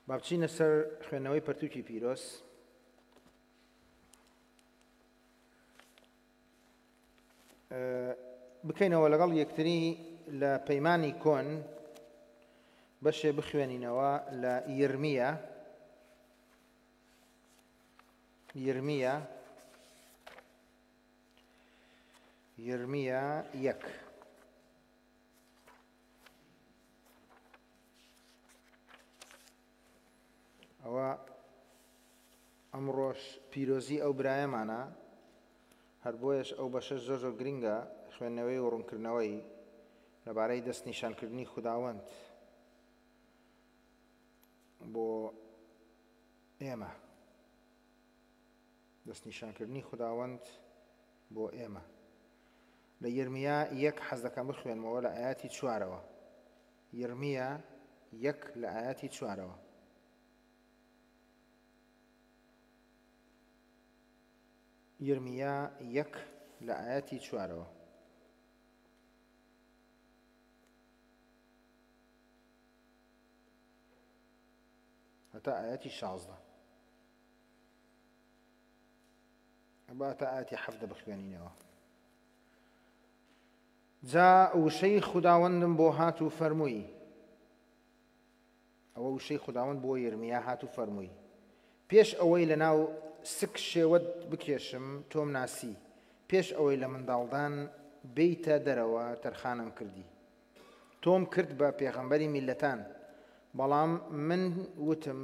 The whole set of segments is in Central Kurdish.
با بچینە سەر خوێندنەوەی پەرتووکی پیرۆز. بکەینەوە لەگەڵ یەکتری لە پەیمانی کۆن بەشێ بخوێنینەوە لە یرمیا یەک. ئەوە ئەمڕۆژ پیرۆزی ئەو برایەمانە، هەر بۆیەش ئەو بەشە زۆر گرنگە خوێندنەوەی و ڕوونکردنەوەی لەبارەی دەستنیشانکردنی خوداوەند بۆ ئێمە، دەستنیشانکردنی خوداوەند بۆ ئێمە. لە یرمیا یەک حەز دەکەم بخوێنمەوە لە ئاەتی 4ەوە. یرمیا یەک لە ئاەتی 4ەوە. یرمیا یەک لە ئاەتی 4ەوە. هەتا ئاەتی 16. ئەبا تا ئاەتی 7 بخوێنینەوە. جا وشەی خوداوەندم بۆ هات و فەرمووی، ئەوە وشەی خوداوەند بۆ یرمیا هات و فەرمووی: پێش ئەوەی لە ناو سک شێوەت بکێشم تۆم ناسی، پێش ئەوەی لە منداڵدان بیتە دەرەوە تەرخانم کردی. تۆم کرد بە پێغەمبەری میلەتان، بەڵام من وتم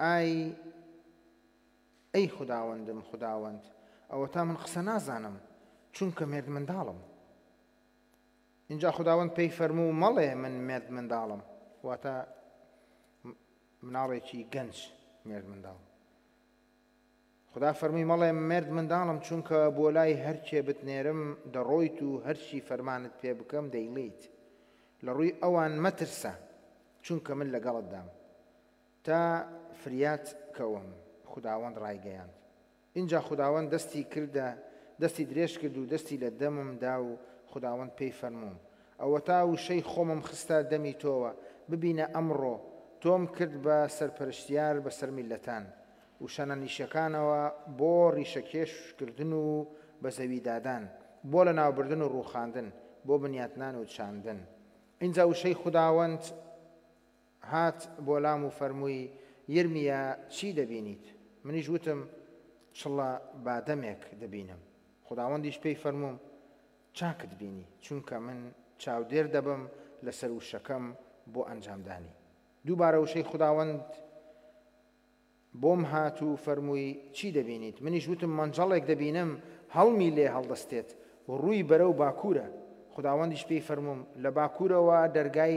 ئەی خوداوەندم خوداوەند، ئەوە تا من قسە نازانم چونکە مێرد منداڵم. اینجا خوداوەند پێی فەرموو مەڵێ من مێرد منداڵم، واتە مناڵێکی گەنج مێرد منداڵ. خدا فەرمووی مەڵێ مێرد منداڵم چونکە بۆ لای هەرکێ بتنێرم دەڕۆیت و هەرچی فەرمانت پێ بکەم دەیڵیت. لە ڕووی ئەوان مەترسە چونکە من لەگەڵت دام تا فریات کەوم. خداوەند ڕایگەیاند. اینجا خداوەند دەستی درێژ کرد و دەستی لە دەمم دا و خداوەند پێی فەرمووم ئەوە تا وشەی خۆمم خستە دەمی تۆوە. ببینە ئەمڕۆ تۆم کرد بە سەرپەرشتیار بەسەر میلەتان و شەنە نیشەکانەوە بۆ ڕیشەکێشکردن و بە زەویدادان، بۆ لە ناوبردن و ڕووخاندن، بۆ بنیاتنان و چاندن. اینجا وشەی خداوەند هات بۆ لام و فەرمووی یرمیا چی دەبینیت؟ منیش وتم چڵە بادەمێک دەبینم. خداوەندیش پێی فەرمووم چاکت بینی، چونکە من چاودێر دەبم لەسەر وشەکەم بۆ ئەنجامدانی. دووبارە وشەی خداوەند بۆم هات و فەرمووی چی دەبینیت؟ منیش وتم مەنجەڵێک دەبینم هەڵمی لێ هەڵدەستێت و ڕووی بەرەو باکوورە. خداوەندیش پێی فەرمووم لە باکوورەوە دەرگای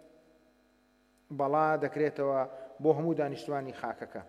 بەڵا دەکرێتەوە بۆ هەموو دانیشتوانی خاکەکە،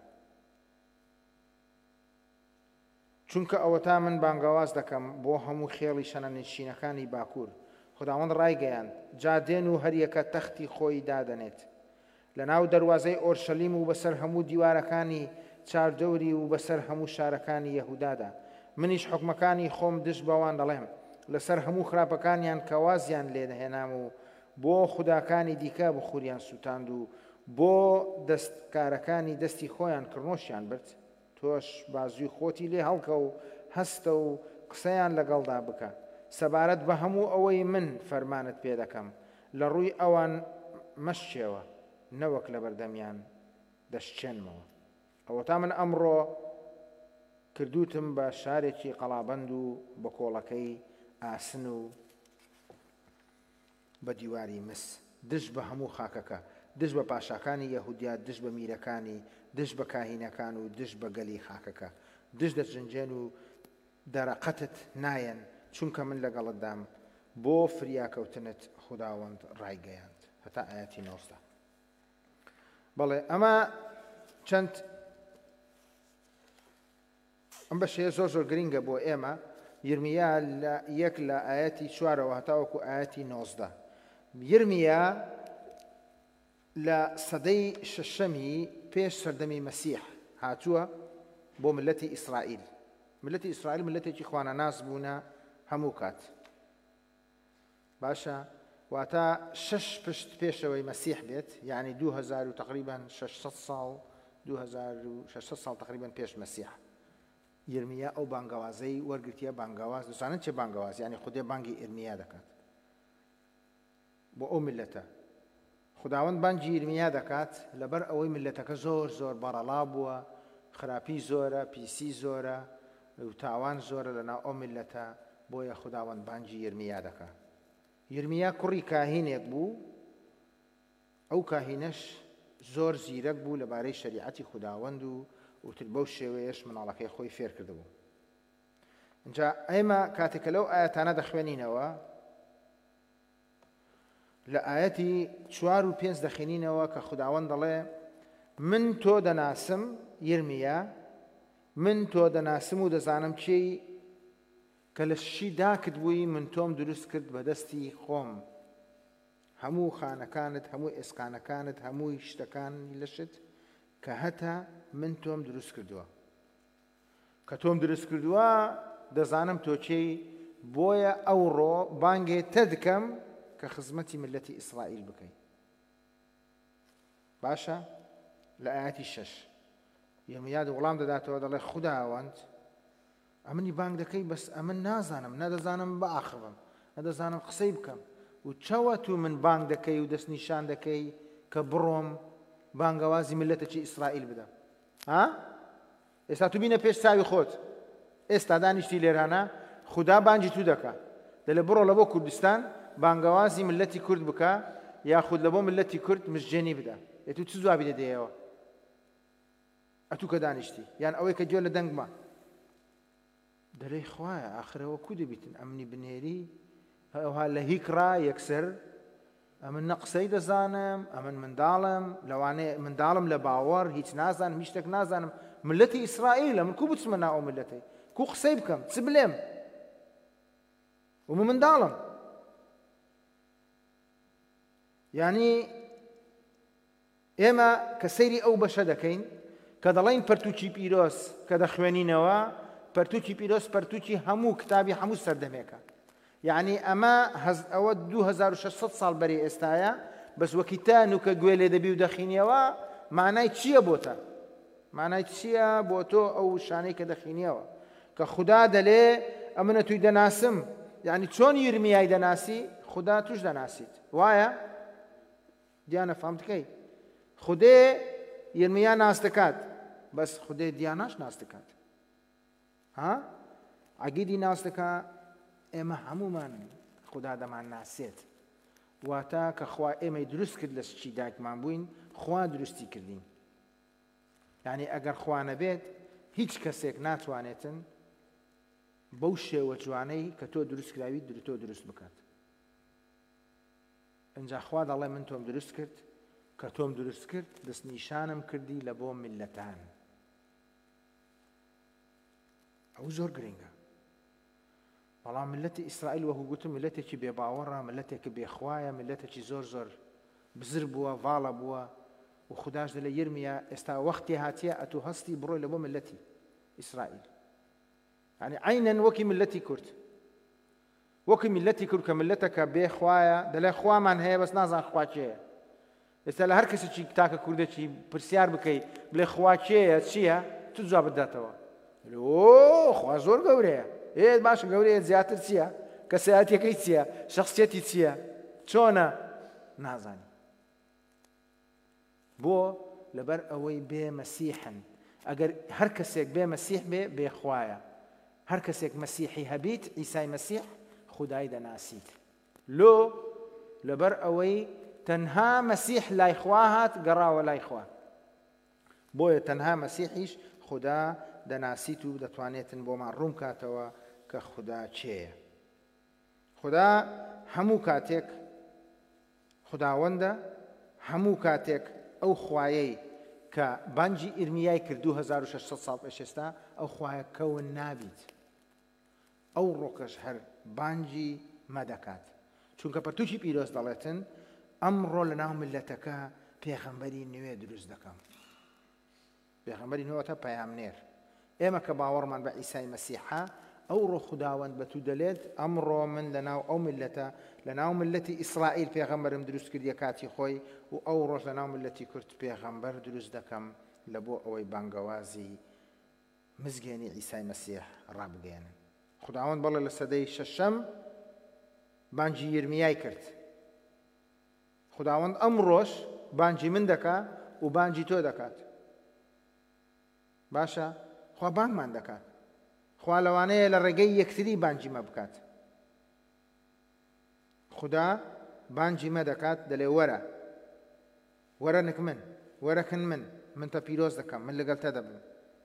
چونکە ئەوە تا من بانگەواز دەکەم بۆ هەموو خێڵی شەنە نشینەکانی باکوور. خداوەند ڕایگەیاند. جا دێن و هەریەکە تەختی خۆی دادەنێت لە ناو دەواازەی ئۆرشەلیم و بەسەر هەموو دیوارەکانی چاردەوری و بەسەر هەموو شارەکانی یەهودادا. منیش حکمەکانی خۆم دش بەوان دەڵێم لەسەر هەموو خراپەکانیان کە وازیان لێ دەهێنام و بۆ خوداکانی دیکە بخوریان سوتاند و بۆ دەستکارەکانی دەستی خۆیان کڕنۆشیان برد. تۆش بازووی خۆتی لێ هەڵکە و هەستە و قسەیان لەگەڵدا بکە سەبارەت بە هەموو ئەوەی من فەرمانت پێ دەکەم. لە ڕووی ئەوان مەشچێوە نەوەک لە بەردەمیان دەشچێنمەوە. ئەوە تا من ئەمڕۆ کردوتم بە شارێکی قەڵابەند و بە کۆڵەکەی ئاسن و بە دیواری مس، دش بە هەموو خاکەکە، دش بە پاشاکانی یەهودیا، دش بە میرەکانی، دش بە کاهینەکان و دش بە گەلی خاکەکە. دش دەجنجێن و دەرەقەتت نایەن چونکە من لەگەڵت دام بۆ فریاکەوتنت. خداوەند ڕایگەیاند. هەتا ئاەتی 19. بەڵێ ئەمە چەند ئەم بەشەیە زۆر گرنگە بۆ ئێمە. یرمیا یەک لە ئاەتی 4ەوە هەتاوەکو ئاەتی 19. یرمیا لە سەدەی شەشەمی پێش سەردەمی مەسیح هاتووە بۆ ملەتی ئیسرائیل. ملەتی ئیسرائیل ملەتێکی خوانەناس بوونە هەموو کات. باشە واتە 6 پشت پێشەوەی مەسیح بێت یعنی 2000 و تقریبا 600 ساڵ 2600 ساڵ تقریبا پێش مەسیح یرمیا ئەو بانگەوازەی وەرگرتیە بانگەواز دەزانن چێ بانگەواز یعنی خودێ بانگی ئیرمیا دەکات بۆ ئەو میلەتە خداوەند بانگی ئیرمیا دەکات لەبەر ئەوەی میلەتەکە زۆر زۆر بەڕەڵا بووە خراپی زۆرە پیسی زۆرە و تاوان زۆرە لەناو ئەو میلەتە بۆیە خداوەند بانگی یرمیا دەکات یرمیا کوڕی کاهینێک بوو ئەو کاهینەش زۆر زیرەک بوو لەبارەی شەریعەتی خداوەند و وتر بەو شێوەیەش مناڵەکەی خۆی فێر کردبوو اینجا ئێمە کاتێکە لەو ئاەتانە دەخوێنینەوە لە ئاەتی 4 و 5 دەخوێنینەوە کە خداوەند دەڵێ من تۆ دەناسم یرمیا من تۆ دەناسم و دەزانم چی کە لە شی داکت بووی من تۆم دروست کرد بە دەستی خۆم هەموو خانەکانت هەموو ئێسقانەکانت هەمووی شتەکانی لەشت کە هەتا من تۆم دروست کردووە کە تۆم دروست کردووە دەزانم تۆ چی بۆیە ئەوڕۆ بانگێ تە دکەم کە خزمەتی ملەتی ئیسرائیل بکەیت باشە لە ئاەتی 6 یرمیا وەڵام دەداتەوە دەڵێ خوداوەند ئەمنی بانگ دەکەی بەس ئەمن نازانم نەدەزانم بەئاخبم نەدەزانم قسەی بکەم و چاوە تو من بانگ دەکەی و دەست نیشان دەکەی کە بڕۆم بانگەوازی ملەتێکی ئیسرائیل بدەم ها ئێستا تو بینە پێش چاوی خۆت ئێستا دانیشتی لێرانە خدا بانگی تو دەکات دەڵێ بڕۆ لە بۆ کوردستان بانگەوازی ملەتی کورد بکە یاخود لە بۆ ملەتی کورد مژجێنی بدە تو چ جوابی دەدەیەوە ئەتوو کە دانیشتی یان ئەوەی کە گوێ لە دەنگمە دەڵێ خوایە ئاخرەوە کو دەبیتن ئەمنی بنێری ئەوها لە هیکڕا یەکسەر ئەمن نە قسەی دەزانم ئەمن منداڵم لەوانەیە منداڵم لە باوەڕ هیچ نازانم هیچ شتێک نازانم ملەتی ئیسرائیلە من کو بچمە ناو ئەو ملەتەی کو قسەی بکەم چ بلێم و من منداڵم یعنی ئێمە کە سەیری ئەو بەشە دەکەین کە دەڵێن پەرتووکی پیرۆز کە دەخوێنینەوە پەرتووکی پیرۆز پەرتووکی هەموو کتابی هەموو سەردەمێکە یعنی ئەمە ئەوە 2600 ساڵ بەری ئێستایە بەس وەکی تان و کە گوێ لێ دەبی و دەخینیەوە مانای چییە بۆتە مانای چییە بۆ تۆ ئەو شانەی کە دەخینیەوە کە خوددا دەلێ ئەمنە توی دەناسم یعنی چۆن یرمیای دەناسی خوددا توش دەناسیت وایە دیانە فامتکەی خودێ یرمیا ناس دەکات بەس خودێ دیاناش ناس دەکات ها عەقیدی ناس دەکات ئێمە هەموومان خوددا دەمان ناسێت واتە کە خوا ئێمەی دروست کرد لە شتی دایکمان بووین خوا دروستی کردین یعنی ئەگەر خوا نەبێت هیچ کەسێک ناتوانێتن بەو شێوە جوانەی کە تۆ دروست کراوی تۆ دروست بکات ئەنجا خوا دەڵێ من تۆم دروست کرد کە تۆم دروست کرد دەست نیشانم کردی لە بۆ میلەتان ئەو زۆر گرنگە بەڵام ملەتی ئیسرائیل وەکو گوتم ملەتێکی بێباوەڕە ملەتێکی بێخوایە ملەتێکی زۆر زۆر بزر بووە ڤاڵە بووە و خوداش دەڵێ یرمیا ئێستا وەختی هاتیە ئەتوو هەستی بڕۆی لە بۆ ملەتی ئیسرائیل یعنی عینەن وەکی ملەتی کورد وەکی ملەتی کورد کە ملەتەکە بێخوایە دەڵێ خوامان هەیە بەس نازان خوا کێیە ئێستا لە هەر کەسێکی تاکە کوردێکی پرسیار بکەیت بڵێ خوا کێیە چییە تو جواب بداتەوە ئۆ خوا زۆر گەورەیە باشە گەورەیە زیاتر چییە کەسایەتیەکەی چییە شەخسیەتی چییە چۆنە نازانی بۆ لەبەر ئەوەی بێ مەسیحن ئەگەر هەر کەسێک بێ مەسیح بێ بێخوایە هەر کەسێک مەسیحی هەبیت ئیسای مەسیح خودای دەناسیت لۆ لەبەر ئەوەی تەنها مەسیح لای خوا هات گەڕاوە لای خوا بۆیە تەنها مەسیحیش خدا دەناسیت و دەتوانێتن بۆمان ڕوون کاتەوە کە خدا چێیە خدا هەموو کاتێک خداوەندە هەموو کاتێک ئەو خوایەی کە بانگی ئیرمیای کرد 2600 ساڵ پێش ئێستا ئەو خوایە کەون نابیت ئەو ڕۆکەش هەر بانگی مەدەکات چونکە پەرتووکی پیرۆز دەڵێتن ئەمڕۆ لە ناو ملەتەکە پێغەمبەری نوێ دروست دەکەم پێغەمبەری نوێ واتە پەیامنێر ئێمە کە باوەڕمان بە ئیسای مەسیحە ئەوڕۆ خوداوەند بە تو دەلێت ئەمڕۆ من لەناو ئەو ملەتە لەناو ملەتی ئیسرائیل پێغەمبەرم دروست کردیە کاتی خۆی و ئەو ڕۆژ لەناو ملەتی کورد پێغەمبەر دروست دەکەم لە بۆ ئەوەی بانگەوازی مزگەێنی عیسای مەسیح ڕابگەێنن. خوداوەند بەڵێ لە سەدەی شەشەم بانگی یرمیای کرد. خوداوەند ئەمڕۆژ بانگی من دەکات و بانگی تۆ دەکات. باشە خوا بانگمان دەکات. خوا لەوانەیە لە ڕێگەی یەکتری بانگی مە بکات. خدا بانگی مە دەکات دەڵێ وەرە وەرەنک من وەرەکن من تە پیرۆز دەکەم من لەگەڵ تە دەبم.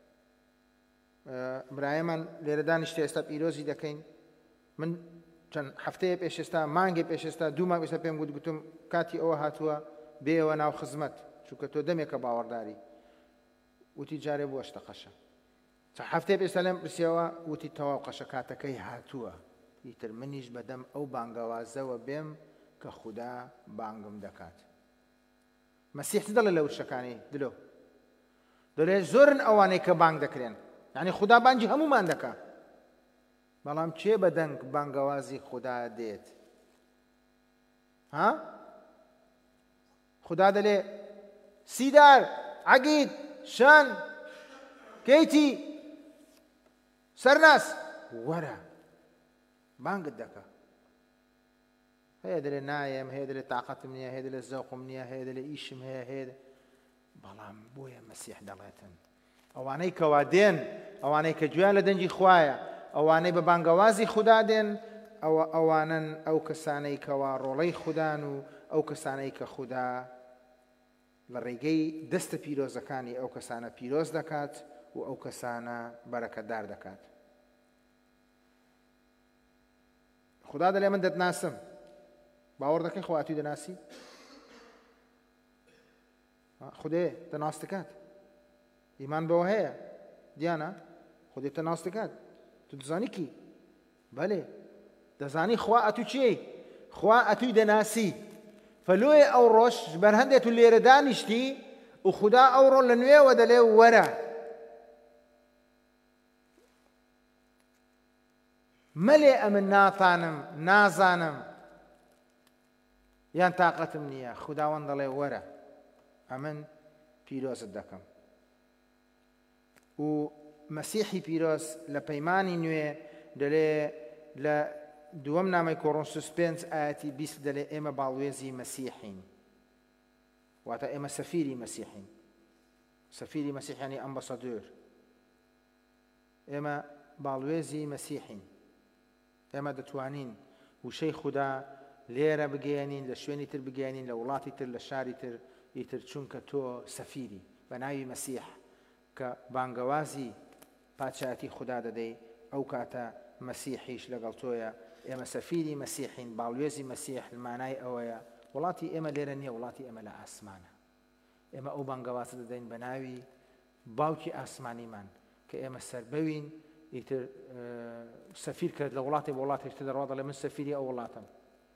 برایەمان لێرە دانیشتە ئێستا پیرۆزی دەکەین. من چەند هەفتەیە پێش ئێستا مانگێ پێش ئێستا دوو مانگ ئێستا پێم گوتم کاتی ئەوە هاتووە بێەوە ناو خزمەت چونکە تۆ دەمێکە باوەڕداری وتی جارێ بۆ ئەشتە قەشە. چەند هەفتەیە پێش ئێستا لێم پرسیەوە وتی تەواو قەشە کاتەکەی هاتووە ئیتر منیش بەدەم ئەو بانگەوازەوە بێم کە خوددا بانگم دەکات. مەسیح دەڵێ لە وشەکانی دلۆ دەڵێ زۆرن ئەوانەی کە بانگ دەکرێن یعنی خوددا بانگی هەمومان دەکات بەڵام چێ بەدەنگ بانگەوازی خوددا دێت؟ ها؟ خوددا دەڵێ سیدار عەگید شان کەیتی سەرناس وەرە بانگت دەکات. هەیە دەڵێ نایەم هەیە دەڵێ تااقەتم نییە هەیە دەڵێ زەوقم نییە هەیە دەڵێ ئیشم هەیە بەڵام بۆیە مەسیح دەڵێتن ئەوانەی کەوا دێن ئەوانەی کە گوێیان لە دەنگی خوایە ئەوانەی بە بانگەوازی خوددا دێن ئەوانن ئەو کەسانەی کەوا ڕۆڵەی خوددان و ئەو کەسانەی کە خوددا لە ڕێگەی دەستە پیرۆزەکانی ئەو کەسانە پیرۆز دەکات و ئەو کەسانە بەرەکەتدار دەکات. خوددا دەڵێ من دەتناسم. باوەڕ دەکەی خواتی دەناسی؟ خودێ تەناس دەکات. ئیمان بەوە هەیە دیانە خودێ تەناس دەکات. تو دەزانی کی؟ بەڵێ دەزانی خوا ئەتوو چی؟ خوا ئەتووی دەناسی. فەلۆیە ئەو ڕۆژ بەر هەندێک و لێرە دانیشتی و خوددا ئەو ڕۆ لە نوێوە دەڵێ وەرە مەلێ ئەمن ناتانم نازانم یان تااقەتم نییە. خودداوەند دەڵێ وەرە ئەمن پیرۆزت دەکەم. و مەسیحی پیرۆز لە پەیمانی نوێ دەڵێ لە دووەم نامەی کۆڕۆنسوس 5 ئاەتی 20 دەڵێ ئێمە باڵوێزی مەسیحین واتە ئێمە سەفیری مەسیحین. سەفیری مەسیحیانی ئەمبەسەدۆر. ئێمە باڵوێزی مەسیحین. ئێمە دەتوانین وشەی خوددا لێرە بگەێنین لە شوێنی تر بگەێنین لە وڵاتی تر لە شاری تر ئیتر چونکە تۆ سەفیری بە ناوی مەسیح کە بانگەوازی پادشایەتی خوددا دەدەی ئەو کاتە مەسیحیش لەگەڵ تۆیە. ئێمە سەفیری مەسیحین باڵوێزی مەسیح لمانای ئەوەیە وڵاتی ئێمە لێرە نییە وڵاتی ئێمە لە ئاسمانە. ئێمە ئەو بانگەوازە دەدەین بە ناوی باوکی ئاسمانیمان کە ئێمە سەربەوین ئیتر سەفیر کرد لە وڵاتی بە وڵاتێکتر دەڕوا دەڵێ من سەفیری ئەو وڵاتم.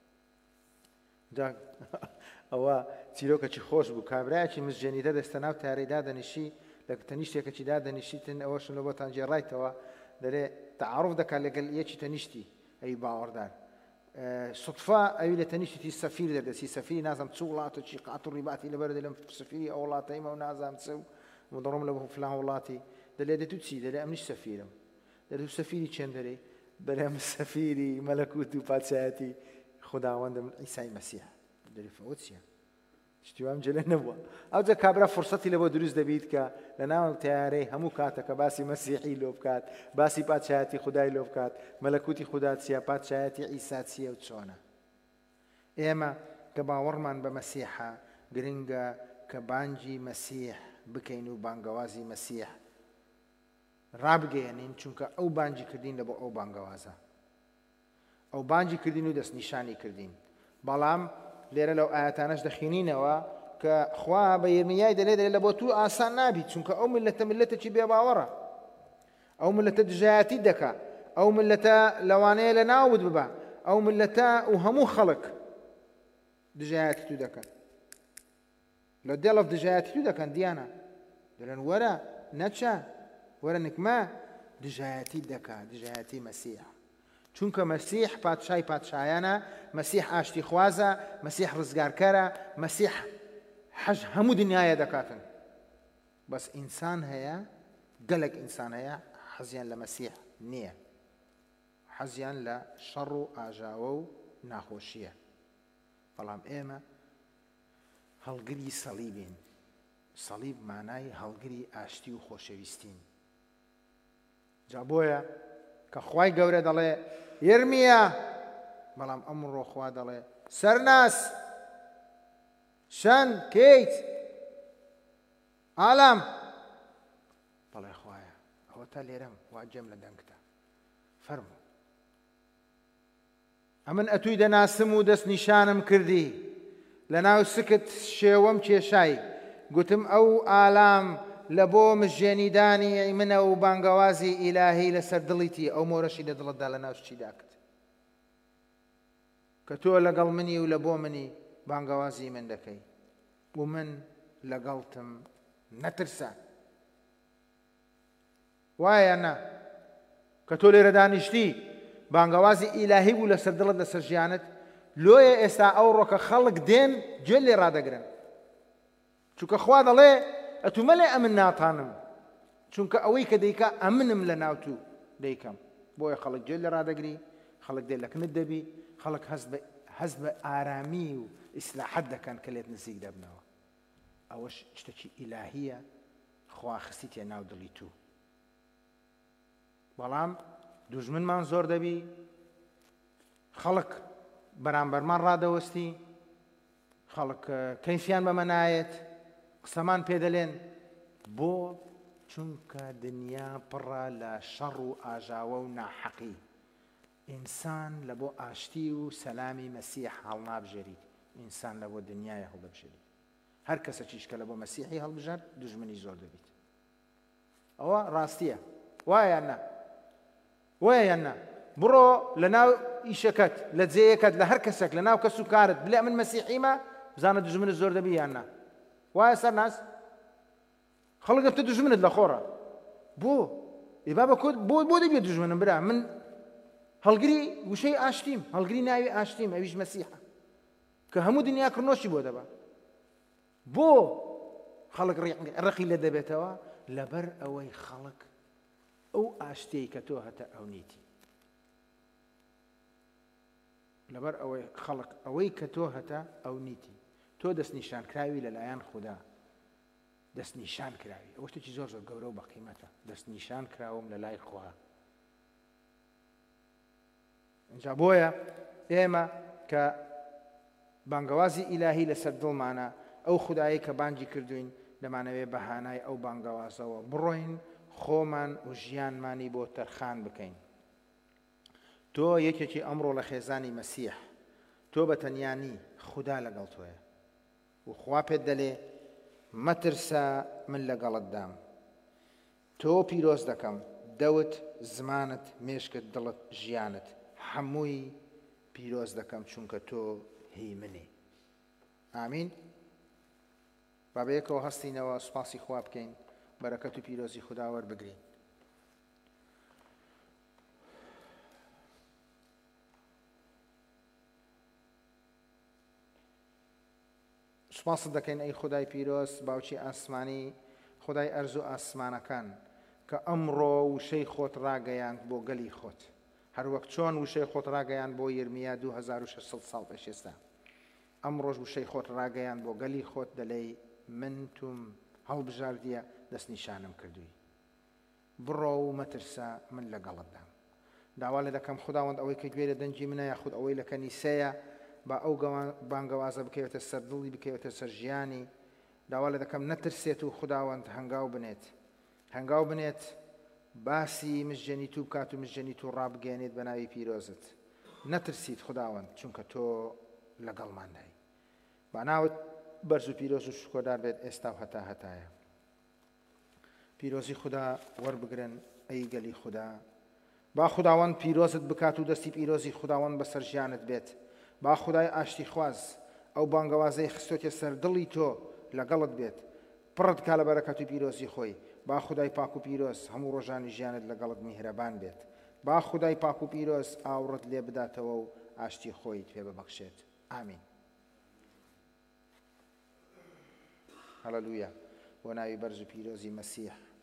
ئەوە چیرۆکەکی خۆش بوو کابراایکی مزجێنیدە دەستە ناو تارەیدا دەنیشی لە تەنیشتێکەکیدا دەنیشیتن ئەوەشن لە بۆتان جێڕایتەوە دەرێ تەعاڕوف دەکات لەگەڵ یەکی تەنیشتی ئەی باوەڕدار سوتفا ئەوی لە تەنیشتی سەفیر دەردەسی سەفیری نازانم چ وڵاتە چی قات و ڕیباتی لەبەر دەلێم سەفیری ئەو وڵاتەیمە و نازانم چ و دەڕۆم لە فلان وڵاتی دەلێ دەتو چی دەلێ ئەمنیش سەفیرم دەتو سەفیری چێن دەرێ بەرەم سەفیری مەلەکوت و پادشایەتی خوداوەندم عیسای مەسیح دەریفەوە چییە؟ شتیوام جێلە نەبووە. ئەوجا کابرا فرسەتی لە بۆ دروست دەبیت کە لە ناو تیارەی هەموو کاتەکە باسی مەسیحی لۆ بکات باسی پادشایەتی خودای لۆ بکات مەلەکوتی خوددا چییە پادشایەتی عیسا چییە و چۆنە. ئێمە کە باوەڕمان بە مەسیحە گرنگە کە بانگی مەسیح بکەین و بانگەوازی مەسیح ڕابگەیەنین چونکە ئەو بانگی کردین لە بۆ ئەو بانگەوازە ئەو بانگی کردین و دەستنیشانی کردین. بەڵام لێرە لەو ئاەتانەش دەخینینەوە کە خوا بە یرمیای دەلێ لە بۆ تو ئاسان نابیت چونکە ئەو ملەتە ملەتێکی بێباوەڕە ئەو ملەتە دژایەتی دەکا ئەو ملەتە لەوانەیە لە ناوت ببە ئەو ملەتە و هەموو خەڵک دژایەتی تو دەکەن لە دێڵف دژایەتی تو دەکەن دیانە دەڵێن وەرە نەچە وەرە نکمە دژایەتی دەکات دژایەتی مەسیح چونکە مەسیح پادشای پادشایانە مەسیح ئاشتی خوازە مەسیح ڕزگارکەرە مەسیح حەج هەموو دنیاە دەکاتن بەس ئینسان هەیە گەلێک ئینسان هەیە حەزیان لە مەسیح نییە حەزیان لە شەڕ و ئاژاوە و ناخۆشیە بەڵام ئێمە هەڵگری سەلیبین سەلیب مانای هەڵگری ئاشتی و خۆشەویستین جا بۆیە کە خوای گەورە دەڵێ یرمیا بەڵام ئەمڕۆ خوا دەڵێ سەرناس شەن کەیت ئالام بەڵێ خوایە ئەوە تا لێرەم وا جێم لە دەنگتە فەرموو ئەمن ئەتووی دەناسم و دەست نیشانم کردی لە ناو سکت شێوەم کێشای گوتم ئەو ئالام لە بۆ مژێنیدانی منە و بانگەوازی ئیلاهی لەسەر دڵیتی ئەو مۆرەشی لە دڵتدا لە ناو چیدا کرد کە تۆ لەگەڵ منی و لە بۆ منی بانگەوازی من دەکەی و من لەگەڵتم نەترسە وایە نا کە تۆ لێرە دانیشتی بانگەوازی ئیلاهی بوو لەسەر دڵت لەسەر ژیانت لۆیە ئێستا ئەو ڕۆکە خەڵک دێن گوێ لێ ڕادەگرن چونکە خوا دەڵێ ئەتومە لێ ئەمن ناتانم چونکە ئەوەی کە دەیکا ئەمنم لە ناو تو دەیکەم بۆیە خەڵک گوێ لێ ڕادەگری خەڵک دێ لە کنت دەبی خەڵک هەست بە ئارامی و ئیسلاحەت دەکەن کە لێت نزیک دەبنەوە ئەوەش شتێکی ئیلاهیە خوا خستیتە ناو دڵی تو بەڵام دوژمنمان زۆر دەبی خەڵک بەرامبەرمان ڕادەوەستی خەڵک کەیفیان بەمە نایەت قسەمان پێدەلێن بۆ چونکە دنیا پڕە لە شەڕ و ئاژاوە و ناحەقی ئینسان لە بۆ ئاشتی و سەلامی مەسیح هەڵنابژێریت ئینسان لە بۆ دنیای هەڵدەبژێریت هەر کەسەکیش کە لە بۆ مەسیحی هەڵبژات دوژمنی زۆر دەبیت ئەوە ڕاستیە وایە نا وایە یان نا بڕۆ لە ناو ئیشەکەت لە جێیەکەت لە هەر کەسێک لە ناو کەس و کارت بڵێ من مەسیحیمە بزانە دوژمنت زۆر دەبی یان نا وایە سەرناس خەڵک دەبتە دوژمنت لە خۆڕە بۆ ئێبا بۆ دەبێت دوژمنم برا من هەڵگری وشەی ئاشتیم هەڵگری ناوی ئاشتیم ئەویش مەسیحە کە هەموو دنیا کڕنۆشی بۆ دەبا بۆ خەڵک ڕقی لە دەبێتەوە لەبەر ئەوەی خەڵک ئەو ئاشتەی کە تۆ هەتە ئەو نیتی لەبەر ئەوەی خەڵک ئەوەی کە تۆ هەتا ئەو نیتی تۆ دەستنیشان کراوی لەلایەن خوددا دەستنیشان کراوی ئەوە شتێکی زۆر زۆر گەورە و بەقیمەتە دەستنیشان کراوم لە لای خوا اینجا بۆیە ئێمە کە بانگەوازی ئیلاهی لەسەر دڵمانە ئەو خودایی کە بانگی کردوین دەمانەوێ بەهانای ئەو بانگەوازەوە بڕۆین خۆمان و ژیانمانی بۆ تەرخان بکەین تۆ یەکێکی ئەمڕۆ لە خێزانی مەسیح تۆ بە تەنیانی خوددا لەگەڵ تۆیە و خوا پێت دەلێ مەترسە من لەگەڵت دام تۆ پیرۆز دەکەم دەوت زمانت مێشکت دڵت ژیانت هەمووی پیرۆز دەکەم چونکە تۆ هی منی ئامین با بەیەکەوە هەستینەوە سوپاسی خوا بکەین بەرەکەت و پیرۆزی خوددا وەربگرین سوپاست دەکەین ئەی خودای پیرۆز باوکی ئاسمانی خودای ئەرز و ئاسمانەکان کە ئەمڕۆ وشەی خۆت ڕاگەیاند بۆ گەلی خۆت هەروەک چۆن وشەی خۆت ڕاگەیاند بۆ یرمیا 2600 ساڵ پێش ئێستا ئەمڕۆژ وشەی خۆت ڕاگەیاند بۆ گەلی خۆت دەلێی من توم هەڵبژاردیە دەستنیشانم کردووی بڕۆ و مەترسە من لەگەڵتدام داوا لێ دەکەم خوداوەند ئەوەی کە گوێ لە دەنجی منە یاخود ئەوەی لە کەنیسەیە با ئەو بانگەوازە بکەوێتە سەر دڵی بکەوێتە سەر ژیانی داوا لێ دەکەم نەترسێت و خوداوەند هەنگاو بنێت باسی مژژەنی تو بکات و مژژەنی تو ڕابگەێنێت بە ناوی پیرۆزت نەترسیت خوداوەند چونکە تۆ لەگەڵماندای با ناوت بەرز و پیرۆز و شکۆدار بێت ئێستا و هەتا هەتایە پیرۆزی خوددا وەربگرن ئەی گەلی خوددا با خوداوەند پیرۆزت بکات و دەستی پیرۆزی خوداوەند بەسەر ژیانت بێت با خودای ئاشتی خواز ئەو بانگەوازەی خستۆتە سەر دڵی تۆ لەگەڵت بێت پڕت کا لە بەرەکەت و پیرۆزی خۆی. با خدای پاک و پیرۆز هەموو ڕۆژانی ژیانت لەگەڵت میهرەبان بێت. با خدای پاک و پیرۆز ئاوڕت لێ بداتەوە و ئاشتی خۆیت پێ ببەخشێت. ئامین. هەڵەلوویا بۆ ناوی بەرز و پیرۆزی مەسیح.